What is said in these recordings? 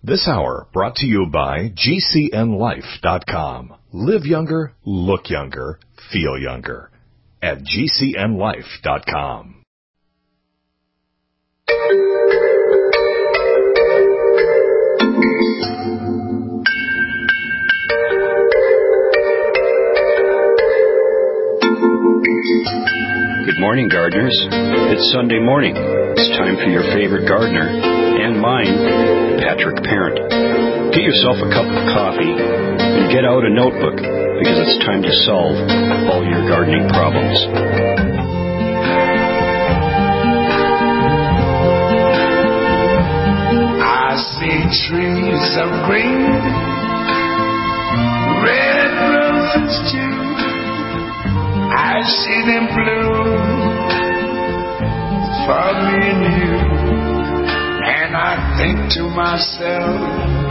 This hour brought to you by GCNLife.com. Live younger, look younger, feel younger at GCNLife.com. Good morning, gardeners. It's Sunday morning. It's time for your favorite gardener, and mine, Patrick Parent. Get yourself a cup of coffee and get out a notebook, because it's time to solve all your gardening problems. I see trees of green, red roses too. I see them bloom for me and you, and I think to myself,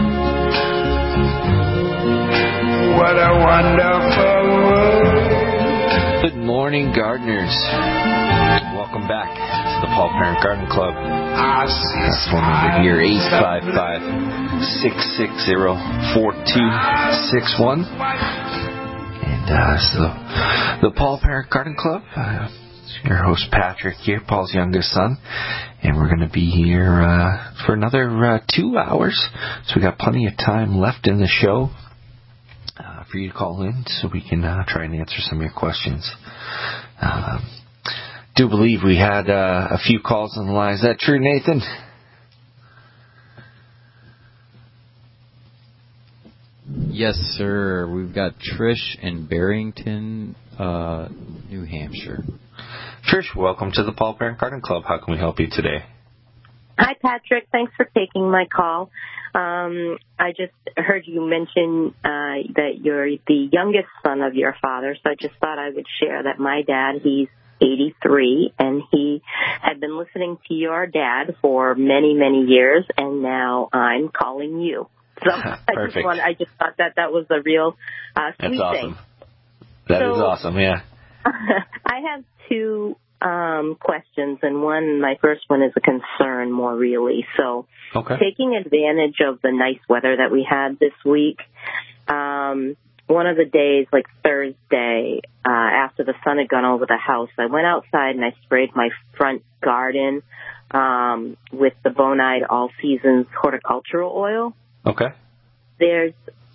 what a wonderful world. Good morning, gardeners. Welcome back to the Paul Parent Garden Club. I see Our phone number here, 855-660-4261. So the Paul Parent Garden Club. Your host Patrick here, Paul's youngest son, and we're going to be here for another 2 hours. So we got plenty of time left in the show for you to call in, so we can try and answer some of your questions. Do believe we had a few calls on the line. Is that true, Nathan? Yes, sir. We've got Trish in Barrington, New Hampshire. Trish, welcome to the Paul Parent Garden Club. How can we help you today? Hi, Patrick. Thanks for taking my call. I just heard you mention that you're the youngest son of your father, so I just thought I would share that my dad, he's 83, and he had been listening to your dad for many, many years, and now I'm calling you. So I just thought that was a real sweet That's awesome. thing. That is awesome, yeah. I have two questions, and my first one is a concern more really. So taking advantage of the nice weather that we had this week, one of the days, like Thursday, after the sun had gone over the house, I went outside and I sprayed my front garden with the Bonide All Seasons horticultural oil. Okay. There's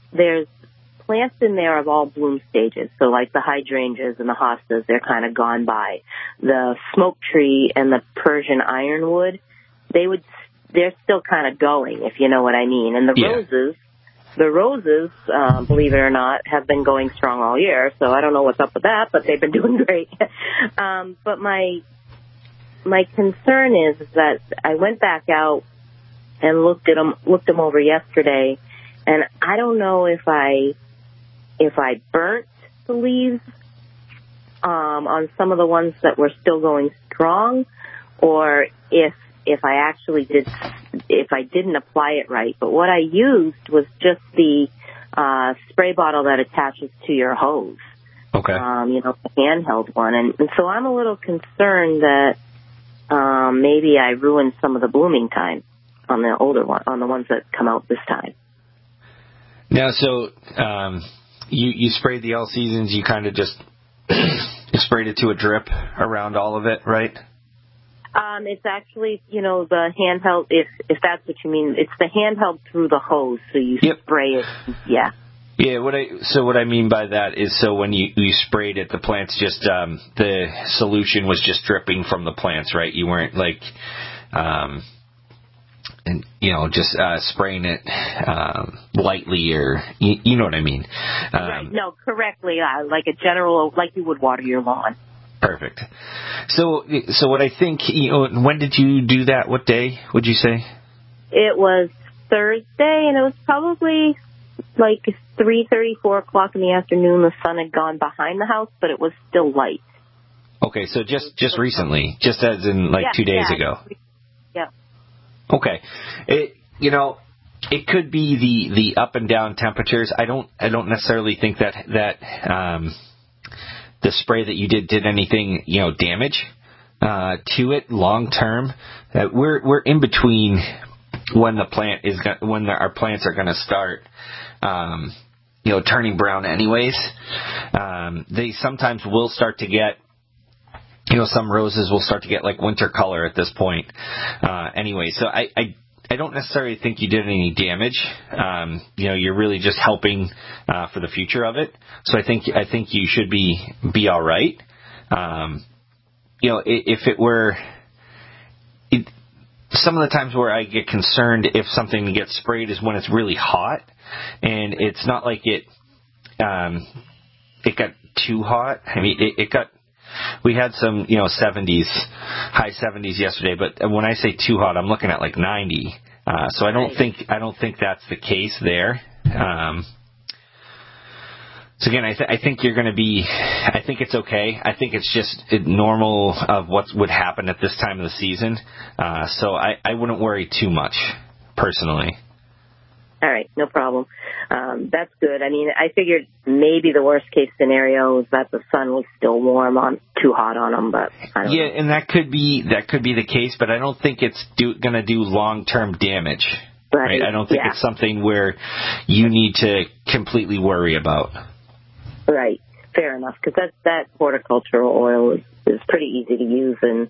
plants in there of all bloom stages. So like the hydrangeas and the hostas, they're kind of gone by. The smoke tree and the Persian ironwood, they're still kind of going, if you know what I mean. And the roses, believe it or not, have been going strong all year. So I don't know what's up with that, but they've been doing great. But my concern is that I went back out and looked them over yesterday, and I don't know if I burnt the leaves on some of the ones that were still going strong, or if I actually didn't apply it right. But what I used was just the spray bottle that attaches to your hose. Okay. The handheld one, and so I'm a little concerned that maybe I ruined some of the blooming time on the older one, on the ones that come out this time. Now, so you sprayed the All Seasons. You kind of just sprayed it to a drip around all of it, right? It's actually, the handheld. If that's what you mean, it's the handheld through the hose. So you spray it. Yeah. Yeah. What I mean by that is, so when you sprayed it, the plants just the solution was just dripping from the plants, right? You weren't like. And just spraying it lightly, or you know what I mean. Right. No, correctly, like a general, like you would water your lawn. Perfect. So what I think, when did you do that? What day would you say? It was Thursday, and it was probably like 3:30, 4 o'clock in the afternoon. The sun had gone behind the house, but it was still light. Okay, so just recently, just as in 2 days ago. Yeah. Okay. It could be the up and down temperatures. I don't necessarily think that the spray that you did anything, damage to it long term. We're in between when our plants are going to start, turning brown anyways. They sometimes will start to get, some roses will start to get like winter color at this point. Anyway, so I don't necessarily think you did any damage. You're really just helping for the future of it. So I think you should be all right. If it were, some of the times where I get concerned if something gets sprayed is when it's really hot, and it's not like it got too hot. I mean, we had some, 70s, high 70s yesterday, but when I say too hot, I'm looking at like 90. So I don't think that's the case there. So again, I think you're going to be, I think it's okay. I think it's just normal of what would happen at this time of the season. So I wouldn't worry too much, personally. All right, no problem. That's good. I mean, I figured maybe the worst case scenario is that the sun was still too hot on them, but I don't know. And that could be the case, but I don't think it's going to do long-term damage. Right? I don't think it's something where you need to completely worry about. Right. Fair enough, because that horticultural oil is pretty easy to use, and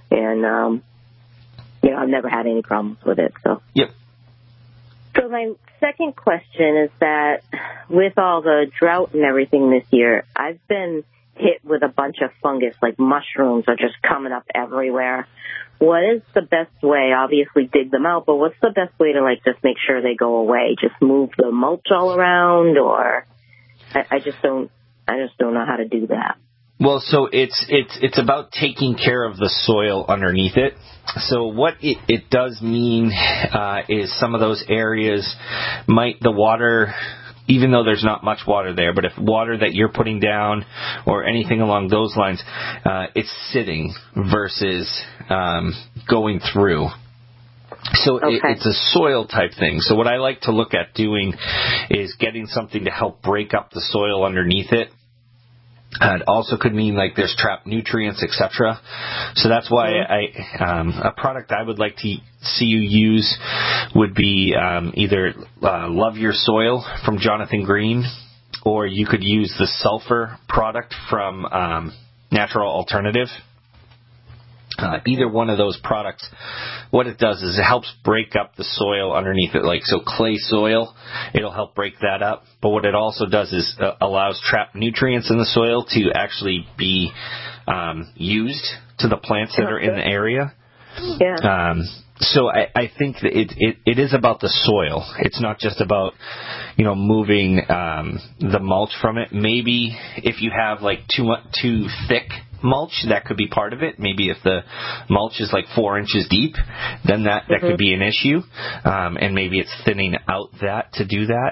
I've never had any problems with it. So. Yep. So my second question is that with all the drought and everything this year, I've been hit with a bunch of fungus, like mushrooms are just coming up everywhere. What is the best way? Obviously dig them out, but what's the best way to just make sure they go away? Just move the mulch all around, or I just don't know how to do that. Well, so it's about taking care of the soil underneath it. So what it does mean is some of those areas the water, even though there's not much water there, but if water that you're putting down or anything along those lines, it's sitting versus going through. So it's a soil type thing. So what I like to look at doing is getting something to help break up the soil underneath it. It also could mean there's trapped nutrients, etc. So that's why a product I would like to see you use would be either Love Your Soil from Jonathan Green, or you could use the sulfur product from Natural Alternative. Either one of those products, what it does is it helps break up the soil underneath it. So clay soil, it'll help break that up. But what it also does is allows trapped nutrients in the soil to actually be used to the plants that are in the area. Yeah. So I think that it is about the soil. It's not just about, moving the mulch from it. Maybe if you have too thick mulch, that could be part of it. Maybe if the mulch is 4 inches deep, then that could be an issue. And maybe it's thinning out that to do that.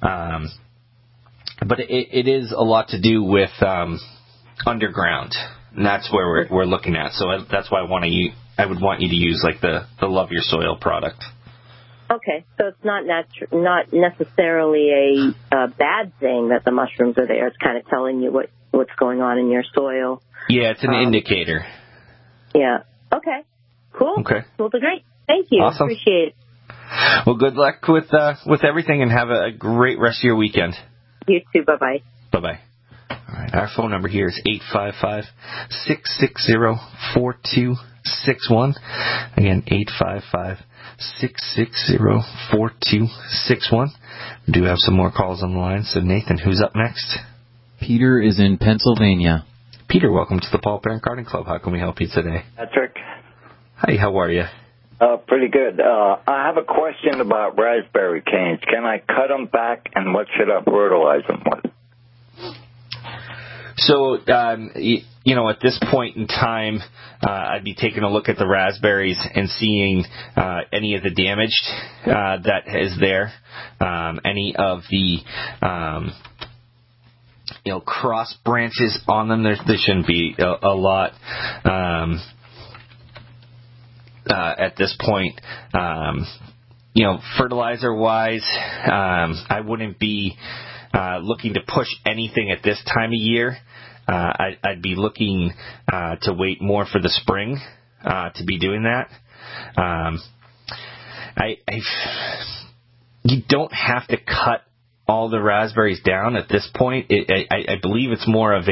But it is a lot to do with underground. And that's where we're looking at. So that's why I would want you to use the Love Your Soil product. Okay, so it's not necessarily a bad thing that the mushrooms are there. It's kind of telling you what's going on in your soil. Yeah, it's an indicator. Yeah. Okay. Cool. Okay. Well, great. Thank you. Awesome. Appreciate it. Well, good luck with everything, and have a great rest of your weekend. You too. Bye-bye. Bye-bye. All right. Our phone number here is 855-660-4261. Again, 855-660-4261. We do have some more calls on the line. So, Nathan, who's up next? Peter is in Pennsylvania. Peter, welcome to the Paul Parent Garden Club. How can we help you today? Patrick. Hi, how are you? Pretty good. I have a question about raspberry canes. Can I cut them back, and what should I fertilize them with? So, at this point in time, I'd be taking a look at the raspberries and seeing any of the damage that is there, any of the cross branches on them. There shouldn't be a lot at this point. Fertilizer-wise, I wouldn't be looking to push anything at this time of year. I'd be looking to wait more for the spring to be doing that. you don't have to cut all the raspberries down at this point. I believe it's more of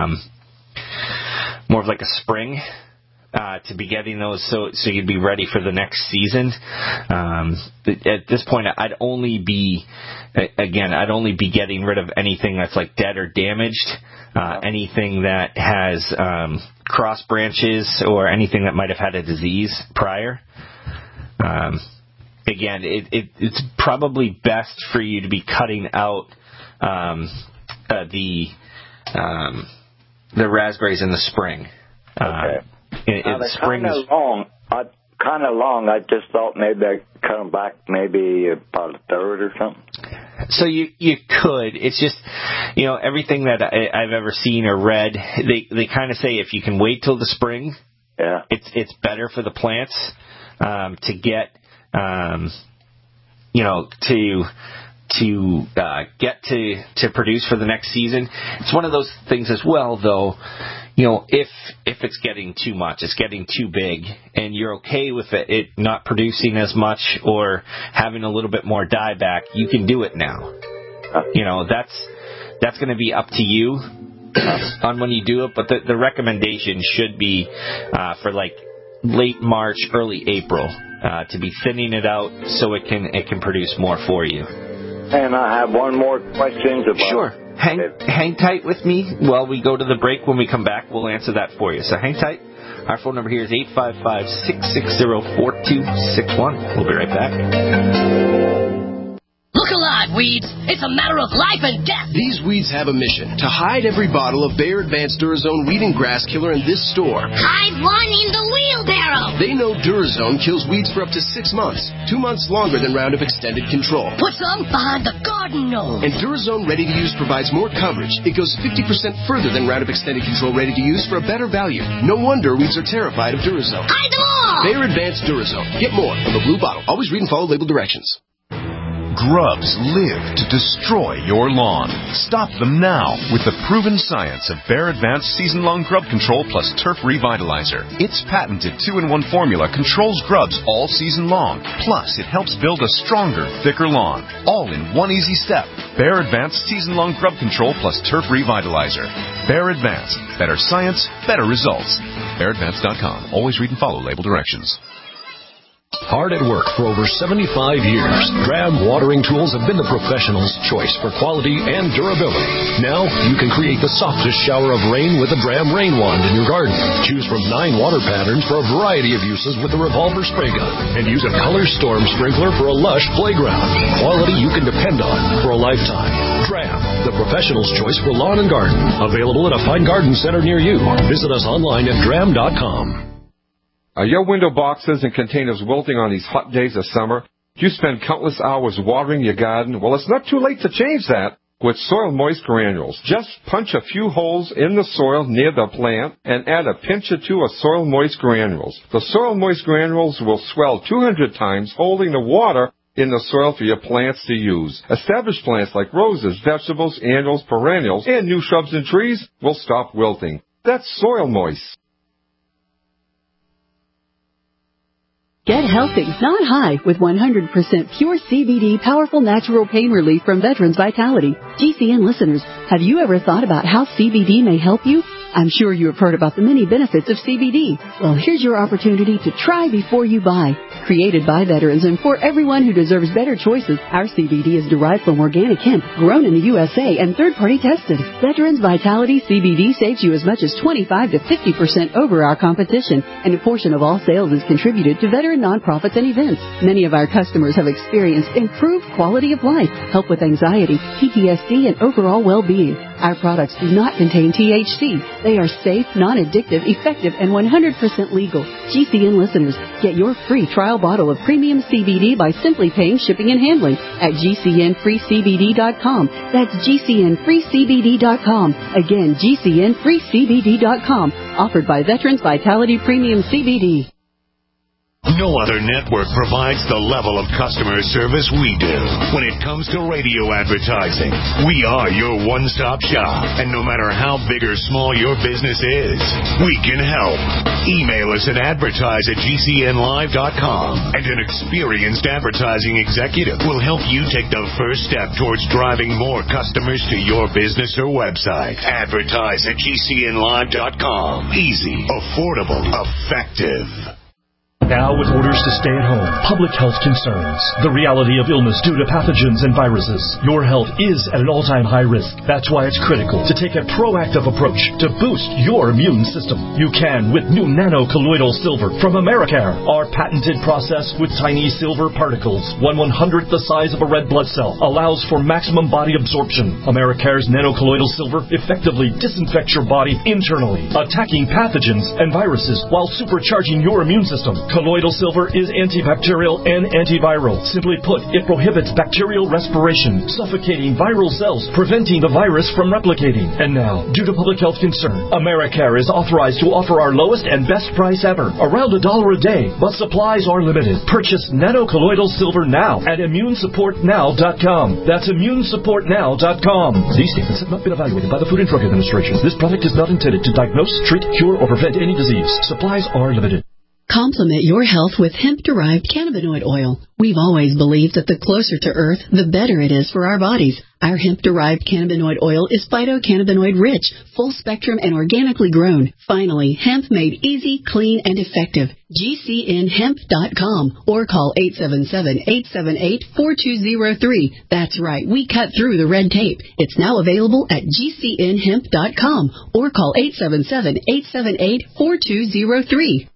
like a spring to be getting those, so you'd be ready for the next season. At this point, I'd only be getting rid of anything that's like dead or damaged, anything that has cross branches or anything that might have had a disease prior. Again, it's probably best for you to be cutting out the raspberries in the spring. Okay. The spring kind of long. I just thought maybe I'd cut them back maybe about a third or something. So you could. It's just, everything that I've ever seen or read, they kind of say if you can wait till the spring, it's better for the plants to get, to produce for the next season. It's one of those things as well, though. If it's getting too much, it's getting too big, and you're okay with it not producing as much or having a little bit more dieback, you can do it now. That's going to be up to you on when you do it, but the recommendation should be for like late March, early April to be thinning it out so it can produce more for you. And I have one more question about. Sure. Hang tight with me while we go to the break. When we come back, we'll answer that for you. So hang tight. Our phone number here is 855-660-4261. We'll be right back. Look alive, weeds. It's a matter of life and death. These weeds have a mission: to hide every bottle of Bayer Advanced Durazone Weed and Grass Killer in this store. Hide one in the wheelbarrow. They know Durazone kills weeds for up to 6 months, 2 months longer than Roundup Extended Control. Put some behind the garden gnome. And Durazone Ready to Use provides more coverage. It goes 50% further than Roundup Extended Control Ready to Use for a better value. No wonder weeds are terrified of Durazone. Hide them all. Bayer Advanced Durazone. Get more from the blue bottle. Always read and follow label directions. Grubs live to destroy your lawn. Stop them now with the proven science of Bayer Advanced Season-Long Grub Control plus Turf Revitalizer. Its patented 2-in-1 formula controls grubs all season long. Plus, it helps build a stronger, thicker lawn. All in one easy step. Bayer Advanced Season-Long Grub Control plus Turf Revitalizer. Bayer Advanced. Better science, better results. BayerAdvanced.com. Always read and follow label directions. Hard at work for over 75 years, Dram watering tools have been the professional's choice for quality and durability. Now, you can create the softest shower of rain with a Dram rain wand in your garden. Choose from 9 water patterns for a variety of uses with the revolver spray gun. And use a color storm sprinkler for a lush playground. Quality you can depend on for a lifetime. Dram, the professional's choice for lawn and garden. Available at a fine garden center near you. Visit us online at dram.com. Are your window boxes and containers wilting on these hot days of summer? Do you spend countless hours watering your garden? Well, it's not too late to change that with Soil Moist Granules. Just punch a few holes in the soil near the plant and add a pinch or two of Soil Moist Granules. The Soil Moist Granules will swell 200 times, holding the water in the soil for your plants to use. Established plants like roses, vegetables, annuals, perennials, and new shrubs and trees will stop wilting. That's Soil Moist. Get healthy, not high, with 100% pure CBD powerful natural pain relief from Veterans Vitality. GCN listeners, have you ever thought about how CBD may help you? I'm sure you have heard about the many benefits of CBD. Well, here's your opportunity to try before you buy. Created by veterans and for everyone who deserves better choices, our CBD is derived from organic hemp, grown in the USA, and third-party tested. Veterans Vitality CBD saves you as much as 25 to 50% over our competition, and a portion of all sales is contributed to veteran nonprofits and events. Many of our customers have experienced improved quality of life, help with anxiety, PTSD, and overall well-being. Our products do not contain THC. They are safe, non-addictive, effective, and 100% legal. GCN listeners, get your free trial bottle of premium CBD by simply paying shipping and handling at GCNFreeCBD.com. That's GCNFreeCBD.com. Again, GCNFreeCBD.com. Offered by Veterans Vitality Premium CBD. No other network provides the level of customer service we do. When it comes to radio advertising, we are your one-stop shop. And no matter how big or small your business is, we can help. Email us at advertise@gcnlive.com, and an experienced advertising executive will help you take the first step towards driving more customers to your business or website. Advertise@gcnlive.com. Easy, affordable, effective. Now, with orders to stay at home, public health concerns, the reality of illness due to pathogens and viruses, your health is at an all-time high risk. That's why it's critical to take a proactive approach to boost your immune system. You can with new nano-colloidal silver from Americare. Our patented process with tiny silver particles, 1/100th the size of a red blood cell, allows for maximum body absorption. Americare's nano-colloidal silver effectively disinfects your body internally, attacking pathogens and viruses while supercharging your immune system. Colloidal silver is antibacterial and antiviral. Simply put, it prohibits bacterial respiration, suffocating viral cells, preventing the virus from replicating. And now, due to public health concern, Americare is authorized to offer our lowest and best price ever, around $1 a day, but supplies are limited. Purchase nano-colloidal silver now at immunesupportnow.com. That's immunesupportnow.com. These statements have not been evaluated by the Food and Drug Administration. This product is not intended to diagnose, treat, cure, or prevent any disease. Supplies are limited. Complement your health with hemp-derived cannabinoid oil. We've always believed that the closer to Earth, the better it is for our bodies. Our hemp-derived cannabinoid oil is phytocannabinoid-rich, full-spectrum, and organically grown. Finally, hemp made easy, clean, and effective. GCNhemp.com or call 877-878-4203. That's right, we cut through the red tape. It's now available at GCNhemp.com or call 877-878-4203.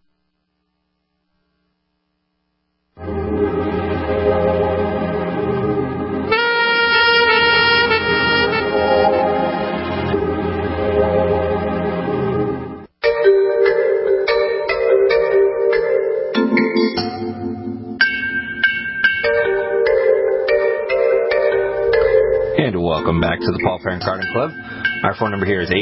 And welcome back to the Paul Parent Garden Club. Our phone number here is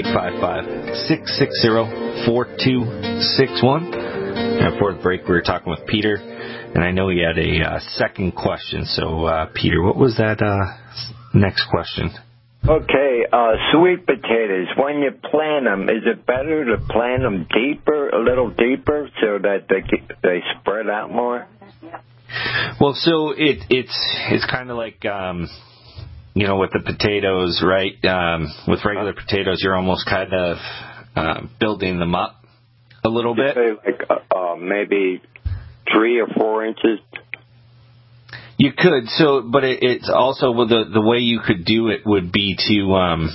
855-660-4261. And before the break, we were talking with Peter, and I know he had a second question. So, Peter, what was that next question? Okay, sweet potatoes, when you plant them, is it better to plant them deeper, a little deeper, so that they spread out more? Well, so it's kind of like, with the potatoes, right? With regular potatoes, you're almost kind of building them up a little bit. Like maybe 3 or 4 inches. You could, but it's also the way you could do it would be to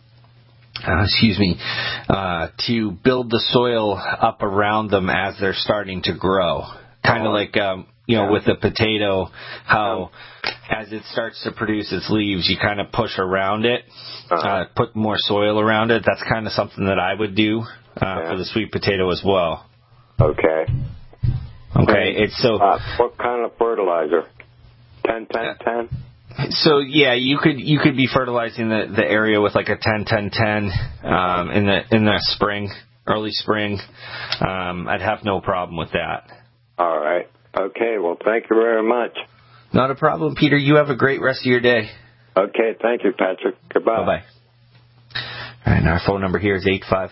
to build the soil up around them as they're starting to grow, kind of like with the potato, how as it starts to produce its leaves, you kind of push around it, put more soil around it. That's kind of something that I would do for the sweet potato as well. Okay. It's so. What kind of fertilizer? 10-10-10? So you could be fertilizing the area with like a 10-10-10 in the spring, early spring. I'd have no problem with that. All right. Okay. Well, thank you very much. Not a problem, Peter. You have a great rest of your day. Okay. Thank you, Patrick. Goodbye. Bye-bye. All right. And our phone number here is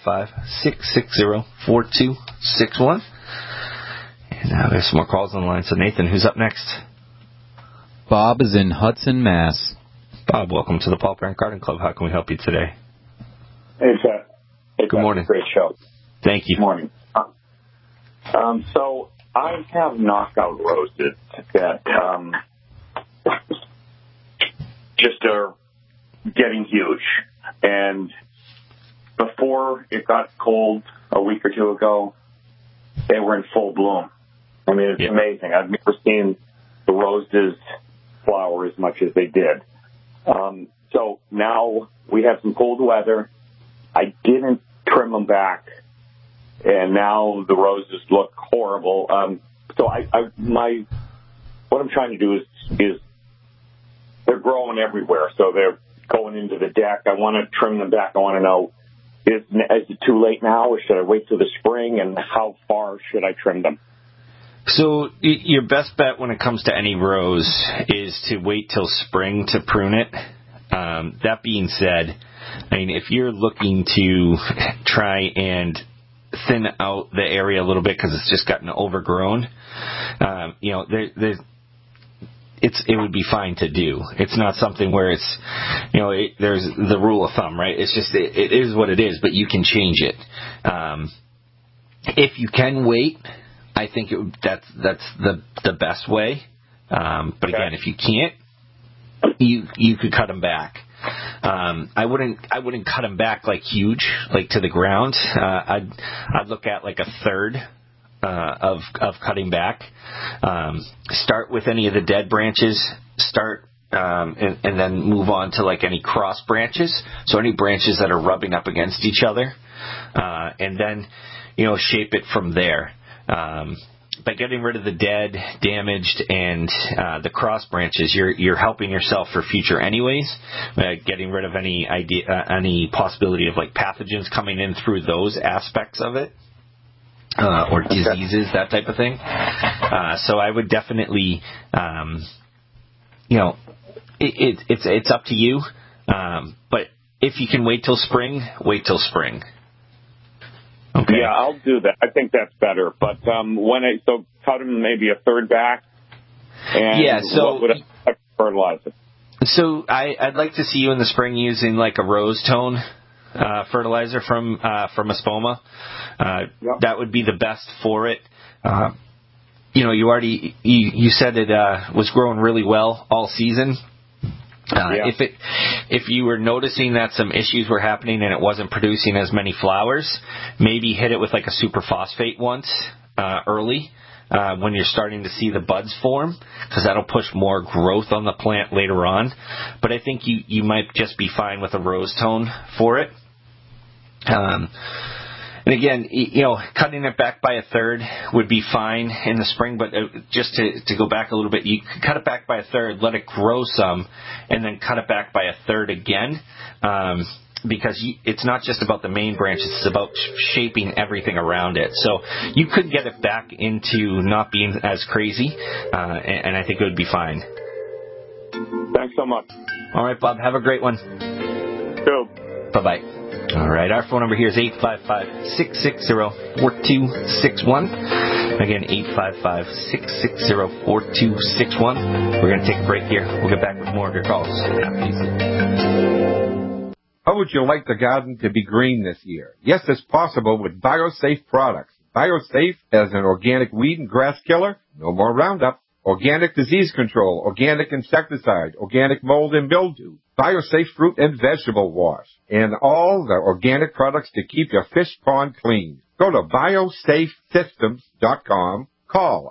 855-660-4261. And now there's some more calls on the line. So, Nathan, who's up next? Bob is in Hudson, Mass. Bob, welcome to the Paul Parent Garden Club. How can we help you today? Hey, Seth. Good morning. Great show. Thank you. Good morning. So I have knockout roses that just are getting huge. And before it got cold a week or two ago, they were in full bloom. I mean, it's amazing. I've never seen the roses flower as much as they did. So now we have some cold weather. I didn't trim them back, and now the roses look horrible. So what I'm trying to do is they're growing everywhere. So they're going into the deck. I want to trim them back. I want to know, is it too late now, or should I wait till the spring, and how far should I trim them? So your best bet when it comes to any rose is to wait till spring to prune it. That being said, I mean, if you're looking to try and thin out the area a little bit because it's just gotten overgrown, it would be fine to do. It's not something where it's, there's the rule of thumb, right? It's just, it is what it is, but you can change it. If you can wait, I think that's the best way. But again, if you can't, you could cut them back. I wouldn't cut them back like huge, like to the ground. I'd look at like a third of cutting back. Start with any of the dead branches. And then move on to like any cross branches. So any branches that are rubbing up against each other, and then shape it from there. By getting rid of the dead, damaged, and the cross branches, you're helping yourself for future anyways. Getting rid of any possibility of like pathogens coming in through those aspects of it, or diseases, that type of thing. So I would definitely, it's up to you. But if you can wait till spring, wait till spring. Okay. Yeah, I'll do that. I think that's better. But so cut them maybe a third back. And what would I fertilize it? So I'd like to see you in the spring using like a rose tone fertilizer from Espoma. Yep. That would be the best for it. You said it was growing really well all season. If you were noticing that some issues were happening and it wasn't producing as many flowers, maybe hit it with like a superphosphate once early when you're starting to see the buds form, because that'll push more growth on the plant later on. But I think you might just be fine with a rose tone for it. And again, cutting it back by a third would be fine in the spring, but just to go back a little bit, you could cut it back by a third, let it grow some, and then cut it back by a third again, because it's not just about the main branch, it's about shaping everything around it. So you could get it back into not being as crazy, and I think it would be fine. Thanks so much. All right, Bob, have a great one. Cool. Bye-bye. All right, our phone number here is 855-660-4261. Again, 855-660-4261. We're going to take a break here. We'll get back with more of your calls after these. How would you like the garden to be green this year? Yes, it's possible with BioSafe products. BioSafe as an organic weed and grass killer, no more Roundup. Organic disease control, organic insecticide, organic mold and mildew, BioSafe fruit and vegetable wash, and all the organic products to keep your fish pond clean. Go to biosafesystems.com. Call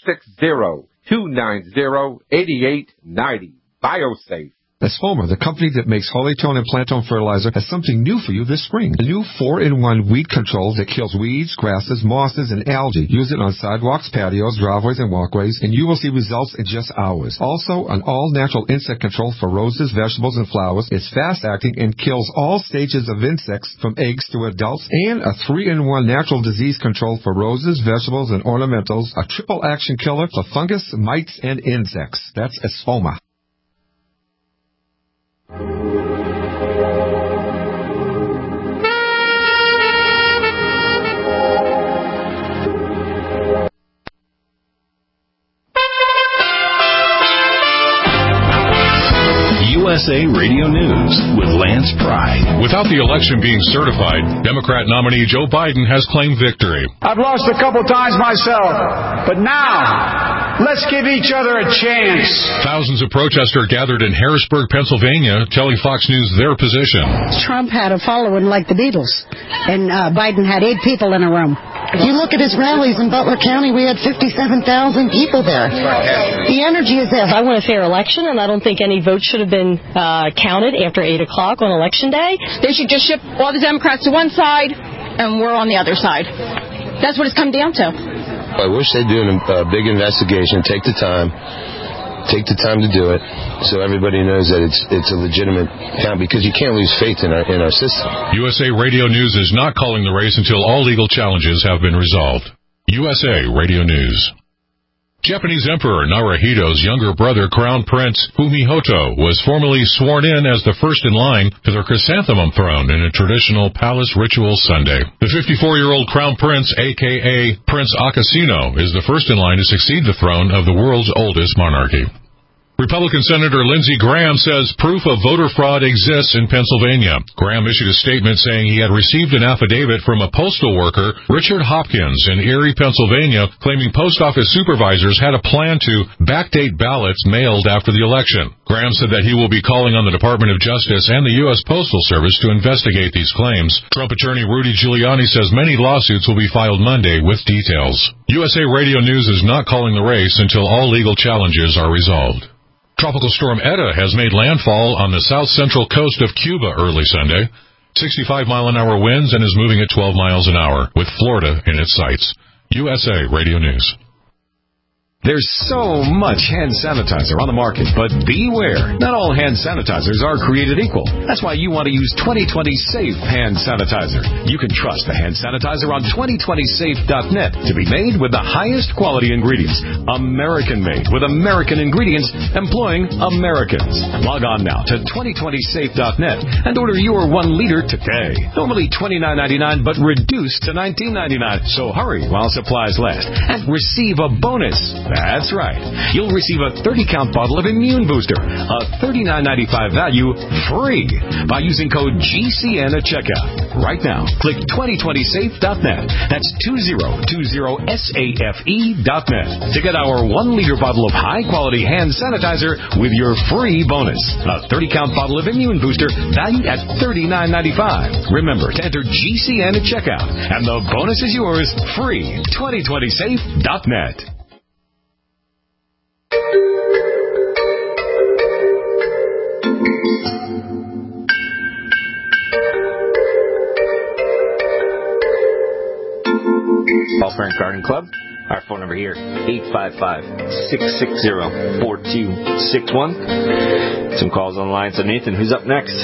860-290-8890. BioSafe. Espoma, the company that makes Holytone and Plantone fertilizer, has something new for you this spring. A new 4-in-1 weed control that kills weeds, grasses, mosses, and algae. Use it on sidewalks, patios, driveways, and walkways, and you will see results in just hours. Also, an all-natural insect control for roses, vegetables, and flowers. It's fast-acting and kills all stages of insects from eggs to adults. And a 3-in-1 natural disease control for roses, vegetables, and ornamentals. A triple-action killer for fungus, mites, and insects. That's Espoma. USA Radio News with Lance Pride. Without the election being certified, Democrat nominee Joe Biden has claimed victory. I've lost a couple times myself, but now let's give each other a chance. Thousands of protesters gathered in Harrisburg, Pennsylvania, telling Fox News their position. Trump had a following like the Beatles, and Biden had 8 people in a room. If you look at his rallies in Butler County, we had 57,000 people there. The energy is there. I want a fair election, and I don't think any votes should have been counted after 8 o'clock on Election Day. They should just ship all the Democrats to one side, and we're on the other side. That's what it's come down to. I wish they'd do a big investigation, take the time to do it, so everybody knows that it's a legitimate count, because you can't lose faith in our system. USA Radio News is not calling the race until all legal challenges have been resolved. USA Radio News. Japanese Emperor Naruhito's younger brother, Crown Prince Fumihoto, was formally sworn in as the first in line to the chrysanthemum throne in a traditional palace ritual Sunday. The 54-year-old Crown Prince, a.k.a. Prince Akasino, is the first in line to succeed the throne of the world's oldest monarchy. Republican Senator Lindsey Graham says proof of voter fraud exists in Pennsylvania. Graham issued a statement saying he had received an affidavit from a postal worker, Richard Hopkins, in Erie, Pennsylvania, claiming post office supervisors had a plan to backdate ballots mailed after the election. Graham said that he will be calling on the Department of Justice and the U.S. Postal Service to investigate these claims. Trump attorney Rudy Giuliani says many lawsuits will be filed Monday with details. USA Radio News is not calling the race until all legal challenges are resolved. Tropical storm Eta has made landfall on the south-central coast of Cuba early Sunday. 65-mile-an-hour winds and is moving at 12 miles an hour, with Florida in its sights. USA Radio News. There's so much hand sanitizer on the market, but beware. Not all hand sanitizers are created equal. That's why you want to use 2020 Safe Hand Sanitizer. You can trust the hand sanitizer on 2020safe.net to be made with the highest quality ingredients. American-made with American ingredients employing Americans. Log on now to 2020safe.net and order your 1 liter today. Normally $29.99, but reduced to $19.99. So hurry while supplies last and receive a bonus. That's right. You'll receive a 30-count bottle of Immune Booster, a $39.95 value, free by using code GCN at checkout. Right now, click 2020safe.net. That's 2020safe.net to get our 1-liter bottle of high-quality hand sanitizer with your free bonus. A 30-count bottle of Immune Booster valued at $39.95. Remember to enter GCN at checkout, and the bonus is yours free. 2020safe.net. Paul Parent Garden Club. Our phone number here, 855-660-4261. Some calls on the line. So Nathan, who's up next?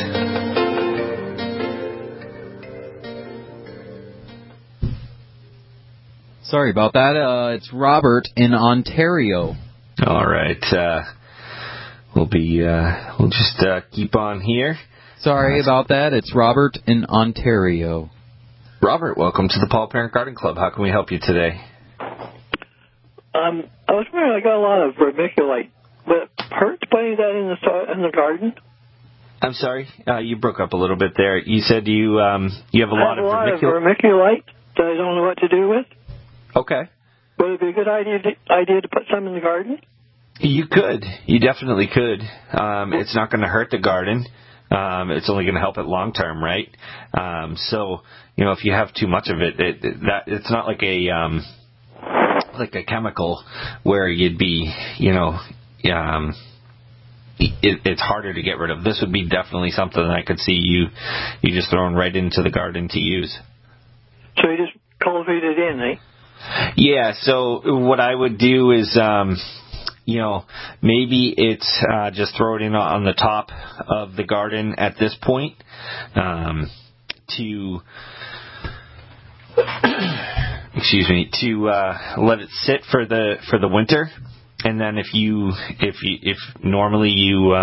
Sorry about that. It's Robert in Ontario. All right. We'll just keep on here. Sorry about that. It's Robert in Ontario. Robert, welcome to the Paul Parent Garden Club. How can we help you today? I was wondering, I got a lot of vermiculite. Would it hurt to put that in the garden? I'm sorry, you broke up a little bit there. You said you have a lot of vermiculite that I don't know what to do with. Okay. Would it be a good idea to put some in the garden? You could. You definitely could. It's not going to hurt the garden. It's only going to help it long term, right? So, if you have too much of it, it's not like a chemical where you'd be, it's harder to get rid of. This would be definitely something that I could see you just throwing right into the garden to use. So you just cultivate it in, eh? Yeah. So what I would do is, maybe it's just throw it in on the top of the garden at this point to let it sit for the winter, and then if normally you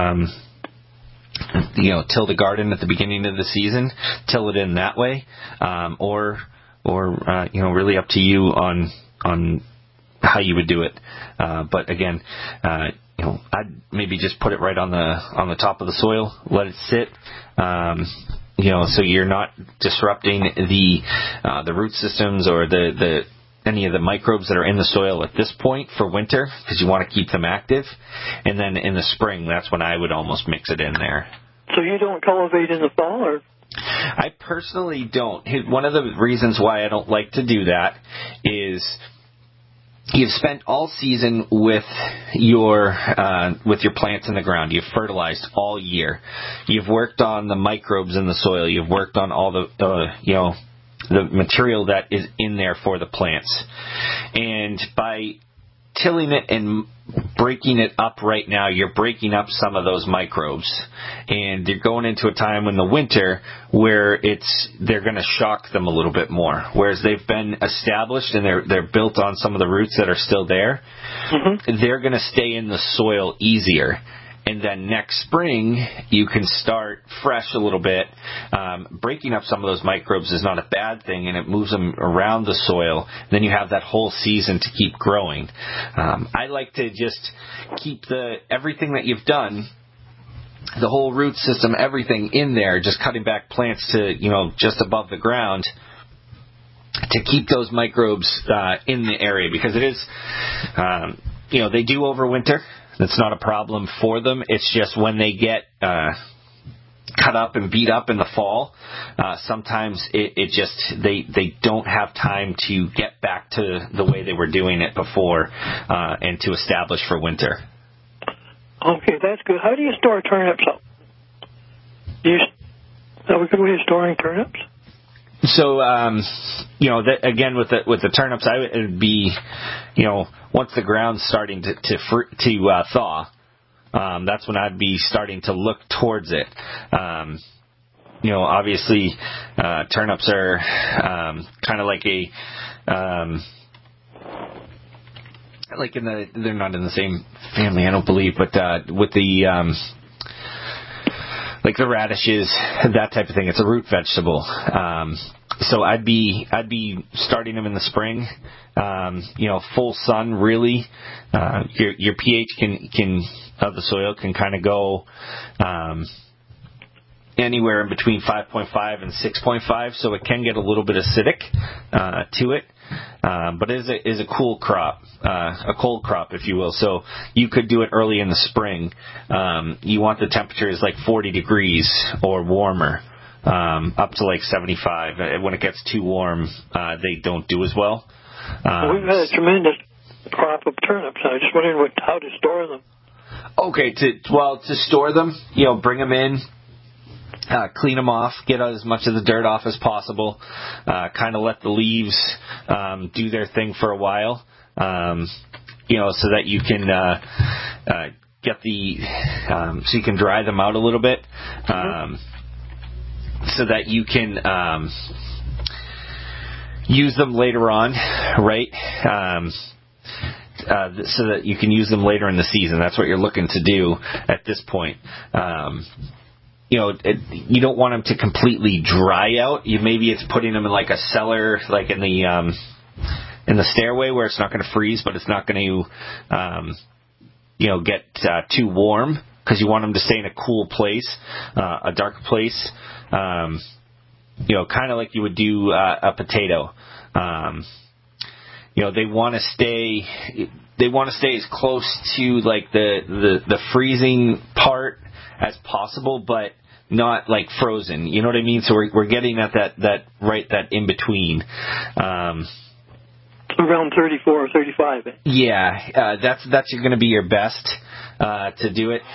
till the garden at the beginning of the season, till it in that way, or really up to you on how you would do it. But again, I'd maybe just put it right on the top of the soil, let it sit, so you're not disrupting the root systems or any of the microbes that are in the soil at this point for winter, because you want to keep them active. And then in the spring, that's when I would almost mix it in there. So you don't cultivate in the fall, or? I personally don't. One of the reasons why I don't like to do that is you've spent all season with your plants in the ground. You've fertilized all year. You've worked on the microbes in the soil. You've worked on all the material that is in there for the plants. And by tilling it and breaking it up right now, you're breaking up some of those microbes, and you're going into a time in the winter where they're going to shock them a little bit more. Whereas they've been established and they're built on some of the roots that are still there, they're going to stay in the soil easier. And then next spring, you can start fresh a little bit. Breaking up some of those microbes is not a bad thing, and it moves them around the soil. Then you have that whole season to keep growing. I like to just keep everything that you've done, the whole root system, everything in there, just cutting back plants to, just above the ground, to keep those microbes in the area, because it is, they do overwinter. That's not a problem for them. It's just when they get cut up and beat up in the fall, sometimes they don't have time to get back to the way they were doing it before and to establish for winter. Okay, that's good. How do you store turnips up? Are we good with storing turnips? So, again, with the turnips, it would be, once the ground's starting to thaw, that's when I'd be starting to look towards it. Obviously, turnips are kind of like they're not in the same family, I don't believe, but with the like the radishes, that type of thing. It's a root vegetable. So I'd be starting them in the spring. Full sun, really. Your pH can of the soil can kind of go anywhere in between 5.5 and 6.5, so it can get a little bit acidic to it. But it is a cool crop, a cold crop, if you will. So you could do it early in the spring. You want the temperatures like 40 degrees or warmer, up to like 75. When it gets too warm, they don't do as well. We've had a tremendous crop of turnips. I was just wondering how to store them. Okay, to store them, bring them in. Clean them off, get as much of the dirt off as possible, kind of let the leaves do their thing for a while, so that you can get so you can dry them out a little bit, so that you can use them later on, right? So that you can use them later in the season. That's what you're looking to do at this point. You don't want them to completely dry out. Maybe it's putting them in like a cellar, like in the stairway where it's not going to freeze, but it's not going to, get too warm, because you want them to stay in a cool place, a dark place, kind of like you would do a potato. They want to stay as close to like the freezing part as possible, but not like frozen. You know what I mean? So we're getting at that in between. Around 34 or 35. Yeah, that's going to be your best to do it.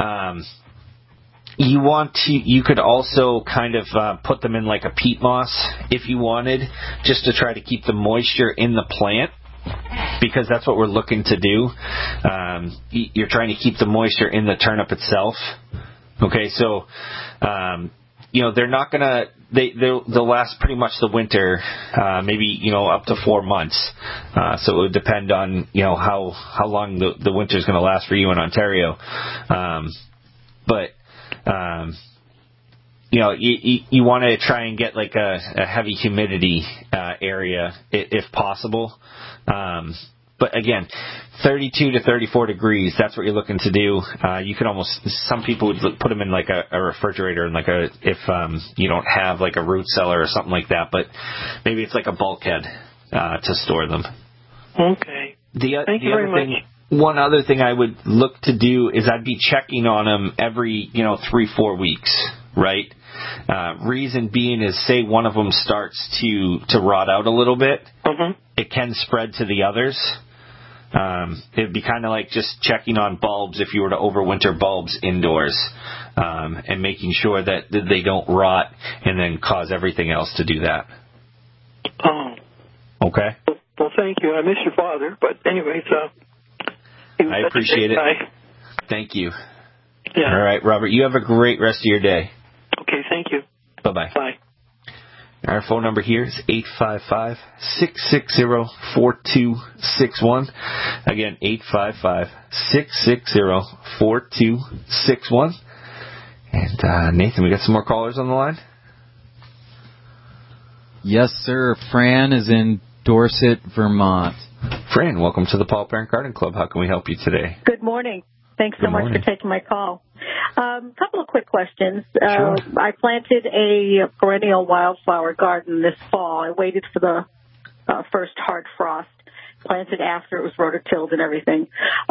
You could also kind of put them in like a peat moss if you wanted, just to try to keep the moisture in the plant, because that's what we're looking to do. You're trying to keep the moisture in the turnip itself. Okay, so they're not gonna they'll last pretty much the winter, maybe up to 4 months. So it would depend on how long the winter is going to last for you in Ontario. But you want to try and get like a heavy humidity area if possible. But again, 32 to 34 degrees, that's what you're looking to do. You could some people would put them in like a refrigerator, and if you don't have like a root cellar or something like that, but maybe it's like a bulkhead to store them. Okay. Thank you very much. One other thing I would look to do is I'd be checking on them every 3-4 weeks, right? Reason being is, say one of them starts to rot out a little bit, it can spread to the others. It'd be kind of like just checking on bulbs if you were to overwinter bulbs indoors, and making sure that they don't rot and then cause everything else to do that. Oh. Okay. Well, thank you. I miss your father, but anyways, do. I appreciate it. Bye. Thank you. Yeah. All right, Robert, you have a great rest of your day. Okay, thank you. Bye-bye. Bye. Our phone number here is 855-660-4261. Again, 855-660-4261. And Nathan, we got some more callers on the line? Yes, sir. Fran is in Dorset, Vermont. Fran, welcome to the Paul Parent Garden Club. How can we help you today? Good morning. Thanks so much for taking my call. Couple of quick questions. Sure. I planted a perennial wildflower garden this fall. I waited for the first hard frost, planted after it was rototilled and everything.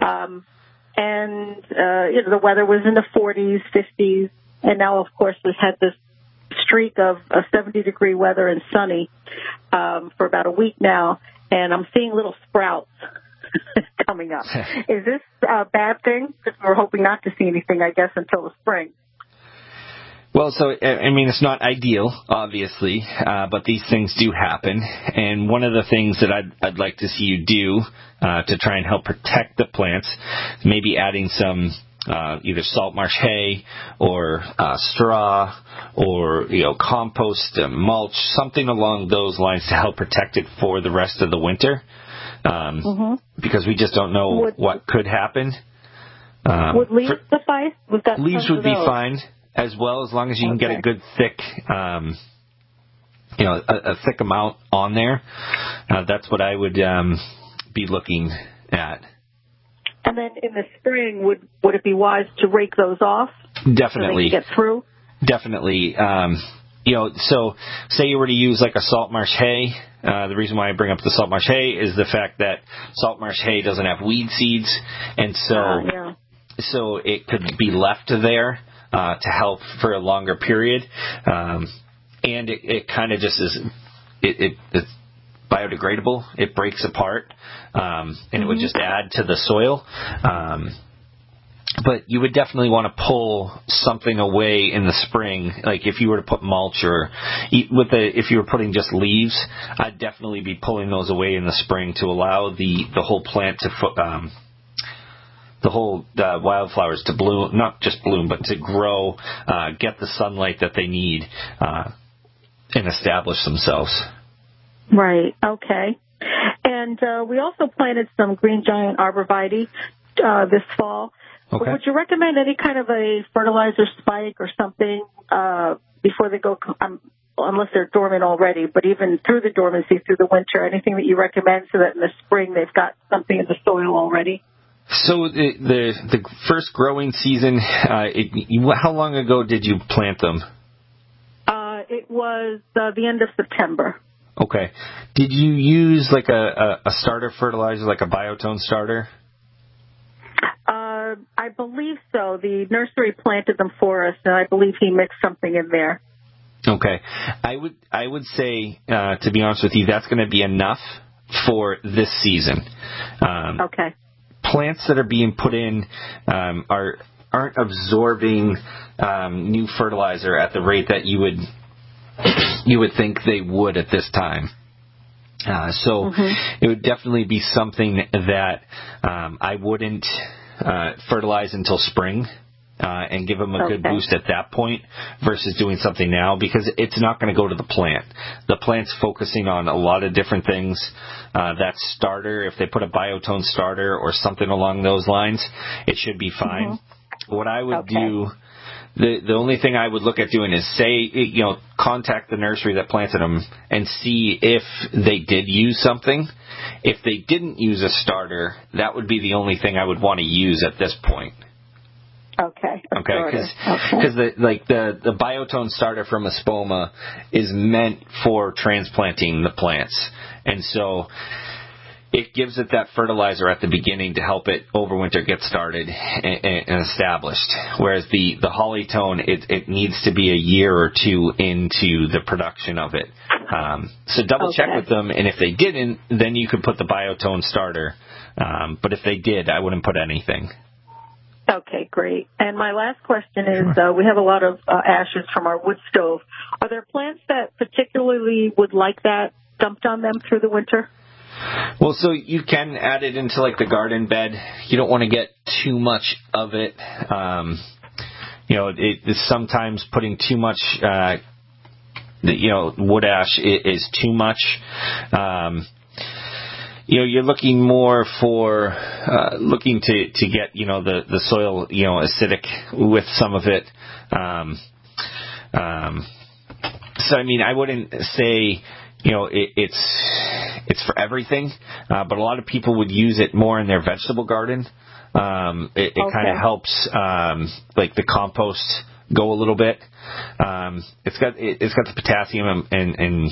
The weather was in the 40s, 50s, and now, of course, we've had this streak of 70-degree weather and sunny for about a week now, and I'm seeing little sprouts coming up. Is this a bad thing? Because we're hoping not to see anything, I guess, until the spring. Well, so, I mean, it's not ideal, obviously, but these things do happen. And one of the things that I'd like to see you do to try and help protect the plants, maybe adding some either salt marsh hay or straw or, compost, mulch, something along those lines to help protect it for the rest of the winter. Because we just don't know what could happen. Would leaves suffice? Leaves would be fine as well, as long as you can get a good thick, a thick amount on there. That's what I would be looking at. And then in the spring, would it be wise to rake those off? Definitely. So they can get through? Definitely. So say you were to use like a salt marsh hay. The reason why I bring up the salt marsh hay is the fact that salt marsh hay doesn't have weed seeds, and so it could be left there to help for a longer period. And it kind of just is, it's biodegradable. It breaks apart, and it would just add to the soil. But you would definitely want to pull something away in the spring, like if you were to put mulch or if you were putting just leaves, I'd definitely be pulling those away in the spring to allow the whole plant to the whole wildflowers to bloom, not just bloom, but to grow, get the sunlight that they need, and establish themselves. Right. Okay. And we also planted some green giant arborvitae this fall. Okay. Would you recommend any kind of a fertilizer spike or something before they go, unless they're dormant already, but even through the dormancy, through the winter, anything that you recommend so that in the spring they've got something in the soil already? So the first growing season, how long ago did you plant them? It was the end of September. Okay. Did you use like a starter fertilizer, like a Biotone starter? I believe so. The nursery planted them for us, and I believe he mixed something in there. Okay. I would say, to be honest with you, that's going to be enough for this season. Okay. Plants that are being put in aren't absorbing new fertilizer at the rate that you would think they would at this time. So it would definitely be something that I wouldn't fertilize until spring and give them a good boost at that point versus doing something now, because it's not going to go to the plant. The plant's focusing on a lot of different things. That starter, if they put a Biotone starter or something along those lines, it should be fine. What I would do, the only thing I would look at doing is contact the nursery that planted them and see if they did use something. If they didn't use a starter, that would be the only thing I would want to use at this point. Okay. Okay, because the Biotone starter from Espoma is meant for transplanting the plants, and so it gives it that fertilizer at the beginning to help it overwinter, get started, and established. Whereas the Hollytone, it needs to be a year or two into the production of it. So double check with them, and if they didn't, then you could put the Biotone starter. But if they did, I wouldn't put anything. Okay, great. And my last question is, we have a lot of ashes from our wood stove. Are there plants that particularly would like that dumped on them through the winter? Well, so you can add it into like the garden bed. You don't want to get too much of it. Sometimes putting too much, wood ash is too much. You're looking more for looking to get the soil acidic with some of it. So I mean, I wouldn't say it's for everything, but a lot of people would use it more in their vegetable garden. It kind of helps like the compost go a little bit. It's got the potassium and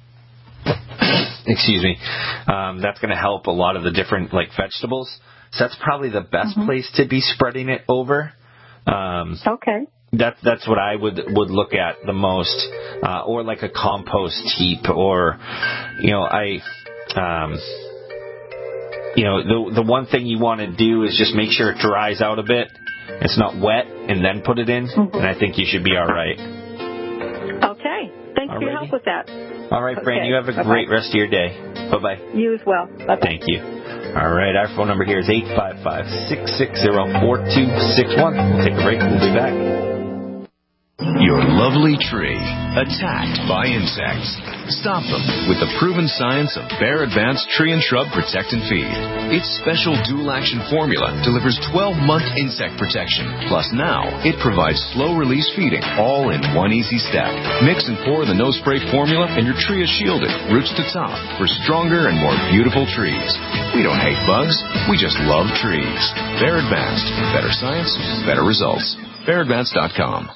excuse me, that's going to help a lot of the different like vegetables. So that's probably the best place to be spreading it over. Okay. That's what I would look at the most, or like a compost heap, or the one thing you want to do is just make sure it dries out a bit. It's not wet, and then put it in, and I think you should be all right. Okay. Thanks for your help with that. All right, Fran, you have a great rest of your day. Bye-bye. You as well. Bye-bye. Thank you. All right, our phone number here is 855-660-4261. We'll take a break. We'll be back. Your lovely tree attacked by insects. Stop them with the proven science of Bayer Advanced Tree and Shrub Protect and Feed. Its special dual-action formula delivers 12-month insect protection. Plus now, it provides slow-release feeding, all in one easy step. Mix and pour the no-spray formula, and your tree is shielded, roots to top, for stronger and more beautiful trees. We don't hate bugs. We just love trees. Bayer Advanced. Better science, better results. BayerAdvanced.com.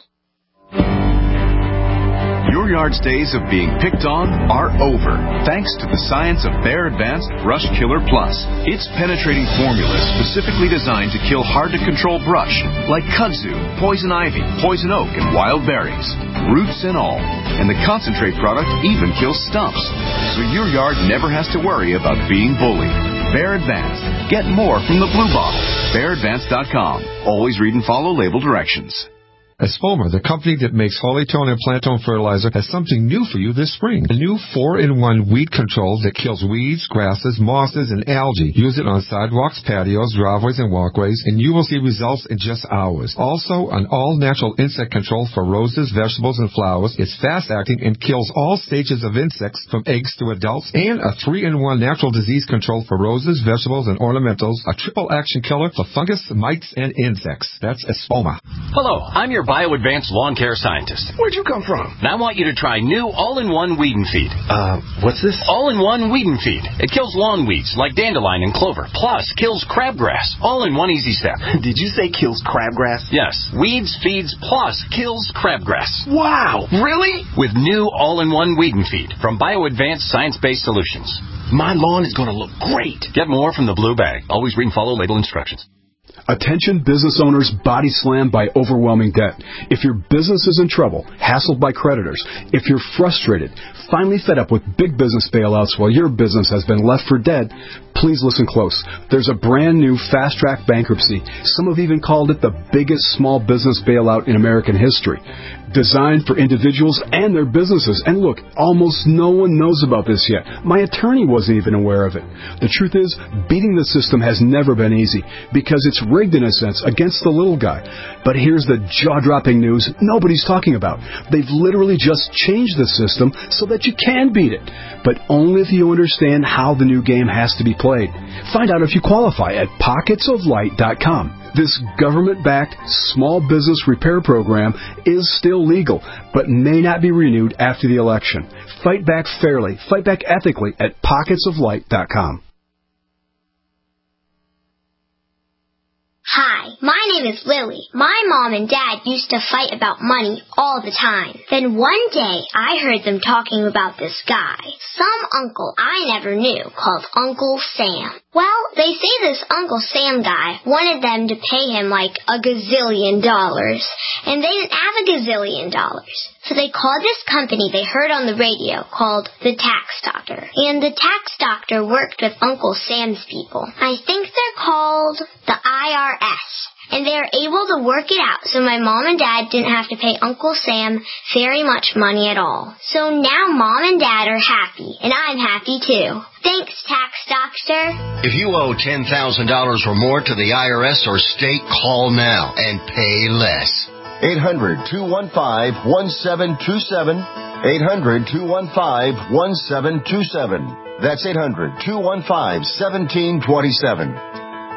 Your yard's days of being picked on are over, thanks to the science of Bayer Advanced Brush Killer Plus. Its penetrating formula is specifically designed to kill hard-to-control brush, like kudzu, poison ivy, poison oak, and wild berries, roots and all. And the concentrate product even kills stumps, so your yard never has to worry about being bullied. Bayer Advanced. Get more from the blue bottle. BayerAdvanced.com. Always read and follow label directions. Espoma, the company that makes Holytone and Plantone fertilizer, has something new for you this spring. A new 4-in-1 weed control that kills weeds, grasses, mosses, and algae. Use it on sidewalks, patios, driveways, and walkways, and you will see results in just hours. Also, an all-natural insect control for roses, vegetables, and flowers. It's fast-acting and kills all stages of insects from eggs to adults. And a 3-in-1 natural disease control for roses, vegetables, and ornamentals. A triple-action killer for fungus, mites, and insects. That's Espoma. Hello, I'm your Bio-Advanced Lawn Care Scientist. Where'd you come from? And I want you to try new All-in-One Weed and Feed. What's this? All-in-One Weed and Feed. It kills lawn weeds like dandelion and clover, plus kills crabgrass. All in one easy step. Did you say kills crabgrass? Yes. Weeds, feeds, plus kills crabgrass. Wow, really? With new All-in-One Weed and Feed from Bio-Advanced Science-Based Solutions. My lawn is going to look great. Get more from the blue bag. Always read and follow label instructions. Attention business owners body slammed by overwhelming debt. If your business is in trouble, hassled by creditors, if you're frustrated, finally fed up with big business bailouts while your business has been left for dead, please listen close. There's a brand new fast-track bankruptcy. Some have even called it the biggest small business bailout in American history. Designed for individuals and their businesses. And look, almost no one knows about this yet. My attorney wasn't even aware of it. The truth is, beating the system has never been easy because it's rigged in a sense against the little guy. But here's the jaw-dropping news nobody's talking about. They've literally just changed the system so that you can beat it. But only if you understand how the new game has to be played. Find out if you qualify at pocketsoflight.com. This government-backed small business repair program is still legal, but may not be renewed after the election. Fight back fairly, fight back ethically at pocketsoflight.com. Hi, my name is Lily. My mom and dad used to fight about money all the time. Then one day, I heard them talking about this guy, some uncle I never knew, called Uncle Sam. Well, they say this Uncle Sam guy wanted them to pay him like $1 gazillion, and they didn't have $1 gazillion. So they called this company they heard on the radio called the Tax Doctor. And the Tax Doctor worked with Uncle Sam's people. I think they're called the IRS. and they are able to work it out so my mom and dad didn't have to pay Uncle Sam very much money at all. So now Mom and Dad are happy, and I'm happy too. Thanks, Tax Doctor. If you owe $10,000 or more to the IRS or state, call now and pay less. 800-215-1727. 800-215-1727. That's 800-215-1727.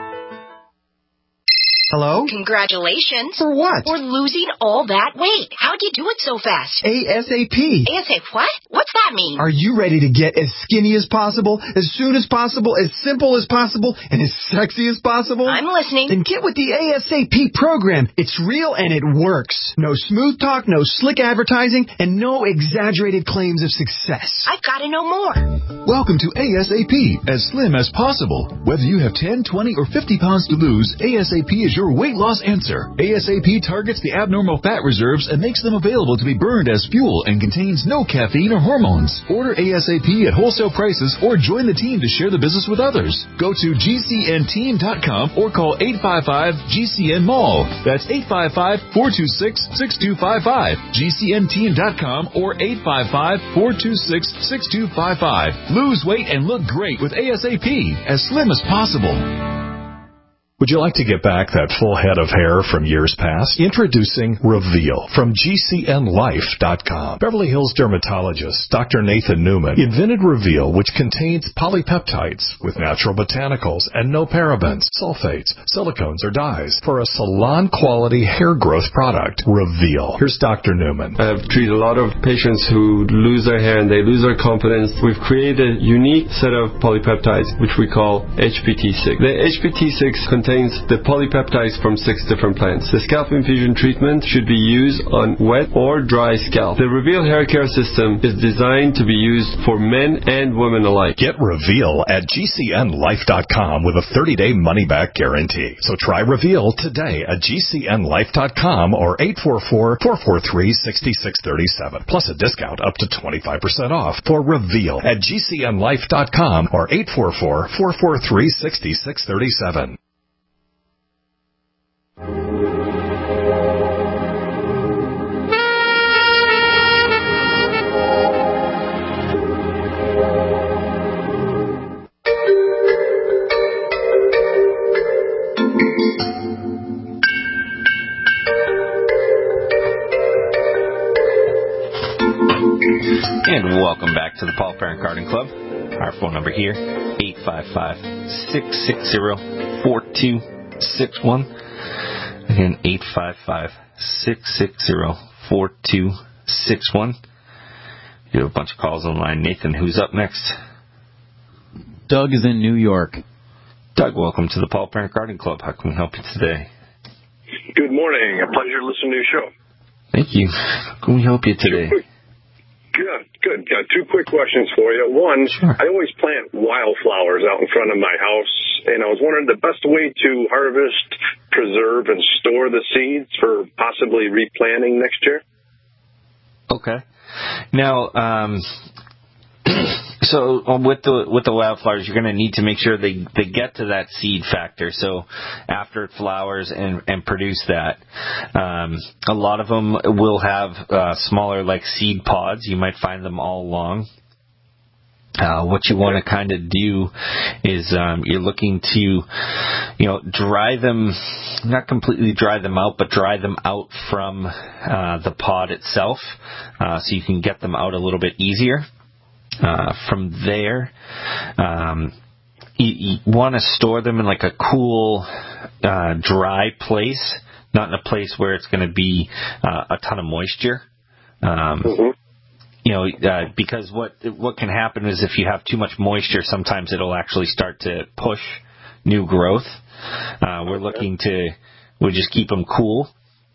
Hello? Congratulations. For what? For losing all that weight. How'd you do it so fast? ASAP. ASAP what? What's that mean? Are you ready to get as skinny as possible, as soon as possible, as simple as possible, and as sexy as possible? I'm listening. Then get with the ASAP program. It's real and it works. No smooth talk, no slick advertising, and no exaggerated claims of success. I've got to know more. Welcome to ASAP, as slim as possible. Whether you have 10, 20, or 50 pounds to lose, ASAP is your weight loss answer. ASAP targets the abnormal fat reserves and makes them available to be burned as fuel and contains no caffeine or hormones. Order ASAP at wholesale prices or join the team to share the business with others. Go to GCNteam.com or call 855-GCN-MALL. That's 855-426-6255. GCNteam.com or 855-426-6255. Lose weight and look great with ASAP, as slim as possible. Would you like to get back that full head of hair from years past? Introducing Reveal from GCNLife.com. Beverly Hills dermatologist Dr. Nathan Newman invented Reveal, which contains polypeptides with natural botanicals and no parabens, sulfates, silicones, or dyes for a salon-quality hair growth product. Reveal. Here's Dr. Newman. I've treated a lot of patients who lose their hair and they lose their confidence. We've created a unique set of polypeptides, which we call HPT6. The HPT6 contains the polypeptides from 6 different plants. The scalp infusion treatment should be used on wet or dry scalp. The Reveal hair care system is designed to be used for men and women alike. Get Reveal at GCNLife.com with a 30-day money-back guarantee. So try Reveal today at GCNLife.com or 844-443-6637. Plus a discount up to 25% off for Reveal at GCNLife.com or 844-443-6637. And welcome back to the Paul Parent Garden Club. Our phone number here, 855-660-4261. Again, 855-660-4261. You have a bunch of calls on the line. Nathan, who's up next? Doug is in New York. Doug, welcome to the Paul Parent Garden Club. How can we help you today? Good morning. A pleasure listening to your show. Thank you. How can we help you today? Good. Got two quick questions for you. One, sure. I always plant wildflowers out in front of my house, and I was wondering the best way to harvest, preserve, and store the seeds for possibly replanting next year. Okay. Now, so with the wildflowers, you're going to need to make sure they get to that seed factor. So after it flowers and produce that, a lot of them will have smaller like seed pods. You might find them all along. What you want to kind of do is you're looking to, dry them, not completely dry them out, but dry them out from the pod itself, so you can get them out a little bit easier. From there, you want to store them in like a cool, dry place, not in a place where it's going to be a ton of moisture. Because what can happen is if you have too much moisture, sometimes it'll actually start to push new growth. We'll just keep them cool.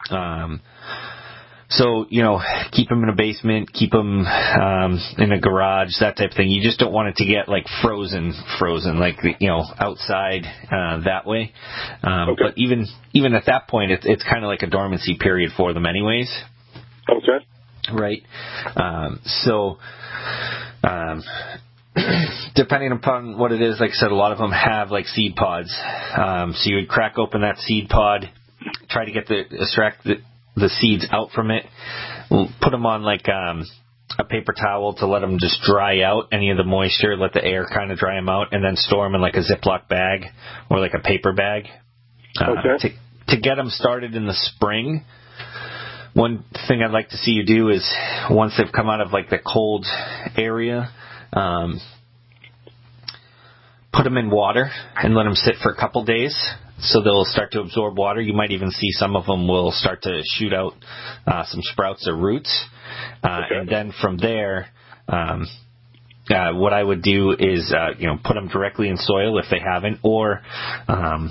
So, keep them in a basement, keep them in a garage, that type of thing. You just don't want it to get like frozen, like, outside that way. But even at that point, it's kind of like a dormancy period for them anyways. Okay. Right. Depending upon what it is, like I said, a lot of them have like seed pods. So you would crack open that seed pod, try to extract the seeds out from it. We'll put them on like a paper towel to let them just dry out any of the moisture, let the air kind of dry them out, and then store them in like a Ziploc bag or like a paper bag. To get them started in the spring, one thing I'd like to see you do is once they've come out of like the cold area, put them in water and let them sit for a couple days so they'll start to absorb water. You might even see some of them will start to shoot out some sprouts or roots. And then from there, what I would do is, put them directly in soil if they haven't, or, I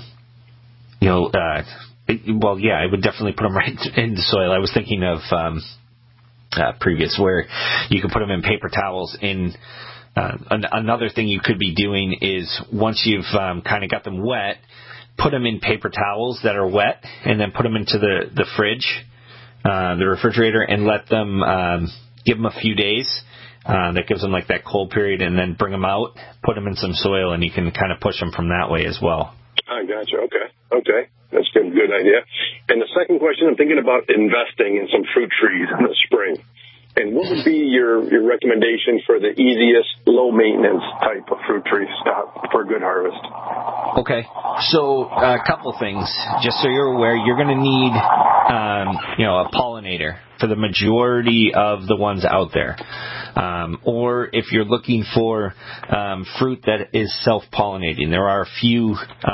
would definitely put them right into soil. I was thinking of previous where you could put them in paper towels. Another thing you could be doing is once you've kind of got them wet, put them in paper towels that are wet, and then put them into the fridge, the refrigerator, and let them give them a few days. That gives them like that cold period, and then bring them out, put them in some soil, and you can kind of push them from that way as well. I gotcha. Okay. That's a good idea. And the second question, I'm thinking about investing in some fruit trees in the spring. And what would be your recommendation for the easiest, low-maintenance type of fruit tree stock for a good harvest? Okay. So a couple things. Just so you're aware, you're going to need a pollinator for the majority of the ones out there. Or if you're looking for fruit that is self-pollinating, there are a few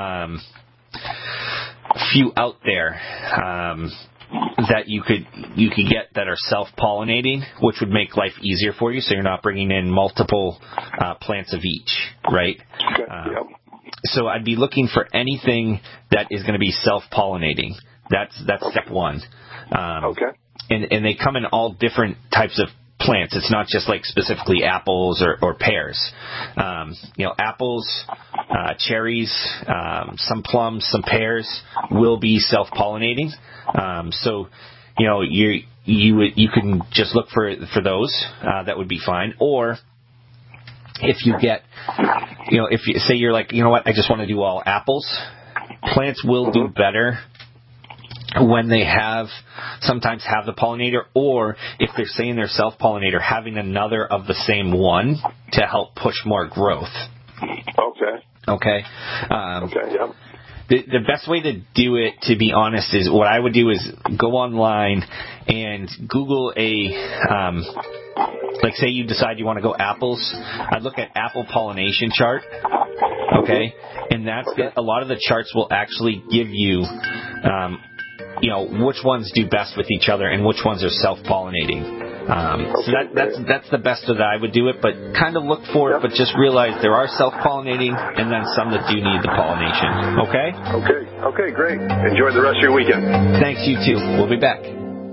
out there that you could get that are self-pollinating, which would make life easier for you, so you're not bringing in multiple plants of each, right? So I'd be looking for anything that is going to be self-pollinating. That's step one. And they come in all different types of plants. It's not just like specifically apples or pears. Apples, cherries, some plums, some pears will be self-pollinating. So you can just look for those. That would be fine. Or if you get, if you say you're like, I just want to do all apples, plants will do better when they sometimes have the pollinator, or if they're saying they're self-pollinator, having another of the same one to help push more growth. Okay. The best way to do it, to be honest, is what I would do is go online and Google like say you decide you want to go apples. I'd look at apple pollination chart. Okay. And a lot of the charts will actually give you, which ones do best with each other and which ones are self-pollinating. So that's the best that I would do it, but kind of look for it, but just realize there are self-pollinating and then some that do need the pollination. Okay, great. Enjoy the rest of your weekend. Thanks, you too. We'll be back.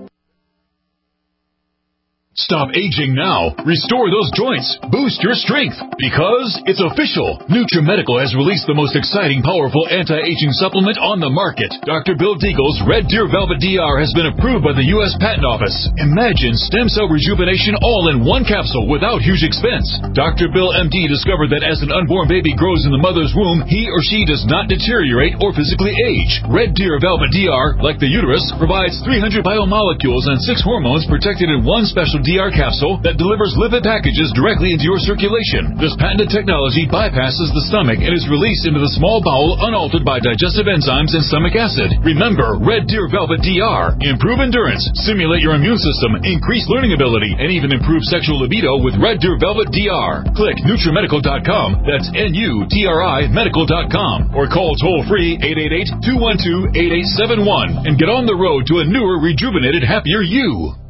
Stop aging now. Restore those joints. Boost your strength. Because it's official. NutriMedical has released the most exciting, powerful anti-aging supplement on the market. Dr. Bill Deagle's Red Deer Velvet DR has been approved by the U.S. Patent Office. Imagine stem cell rejuvenation all in one capsule without huge expense. Dr. Bill MD discovered that as an unborn baby grows in the mother's womb, he or she does not deteriorate or physically age. Red Deer Velvet DR, like the uterus, provides 300 biomolecules and 6 hormones protected in one special DR capsule that delivers lipid packages directly into your circulation. This patented technology bypasses the stomach and is released into the small bowel unaltered by digestive enzymes and stomach acid. Remember, Red Deer Velvet DR. Improve endurance, stimulate your immune system, increase learning ability, and even improve sexual libido with Red Deer Velvet DR. Click NutriMedical.com, that's NUTRI Medical.com, or call toll-free 888-212-8871 and get on the road to a newer, rejuvenated, happier you.